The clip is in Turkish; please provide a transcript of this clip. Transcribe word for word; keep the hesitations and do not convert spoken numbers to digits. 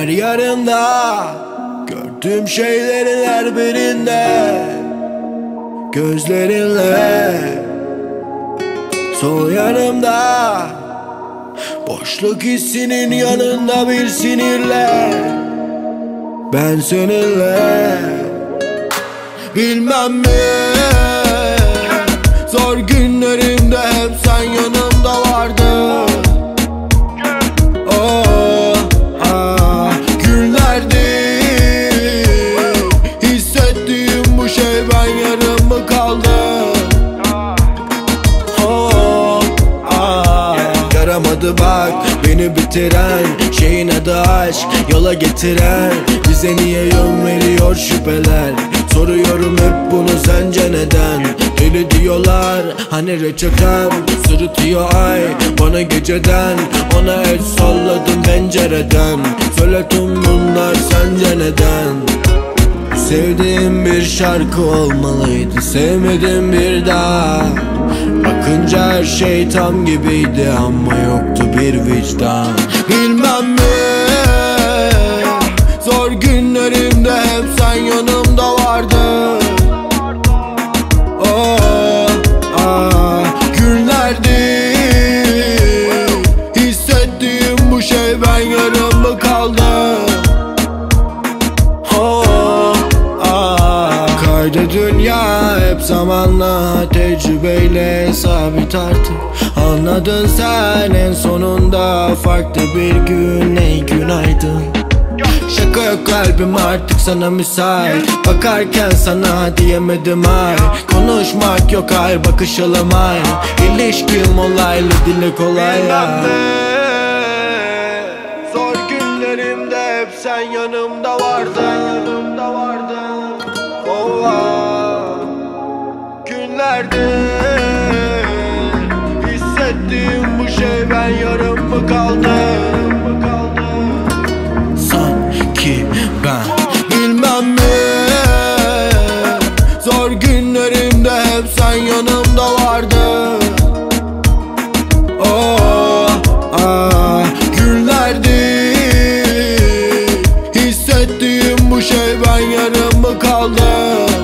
Her yarında gördüğüm şeylerin her birinde gözlerinle. Sol yanımda boşluk hissinin yanında bir sinirle. Ben seninle bilmem mi, zor günlerimde hep sen yanımda vardın. Oh, ah, günlerdi hissettiğim bu şey, ben yarım mı kaldım? Oh, ah, yaramadı bak beni bitiren şeyin adı aşk, yola getiren bize niye yön veriyor şüpheler. Soruyorum hep bunu, sence neden? Deli diyorlar hani reçetem, sırıtıyor ay bana geceden. Ona el salladım pencereden, söyle tüm bunlar sence neden? Sevdiğim bir şarkı olmalıydı, sevmedim bir daha. Bakınca her şey tam gibiydi ama yoktu bir vicdan. Bilmem mi, zor günlerimde hep sen yanımda vardın. Oh, ah, günlerdi hissettiğim bu şey, ben yarım mı kaldım? Oh, ah, kaydı dünya hep zamanla, tecrübeyle sabit artık. Anladın sen en sonunda, farklı bir gün, ey günaydın. Şaka yok kalbim artık sana müsait, bakarken sana diyemedim ay. Konuşmak yok ay, bakışalım ay. İlişkim olaylı, dili kolay ya. Zor günlerimde hep sen yanımda vardın, yanımda vardın. Oh, ah, günlerde hissettiğim bu şey, ben yarım mı kaldım? Sanki ben bilmem mi, zor günlerimde hep sen yanımda vardın. Oh, ah, günlerdi hissettiğim bu şey, ben yarım mı kaldım?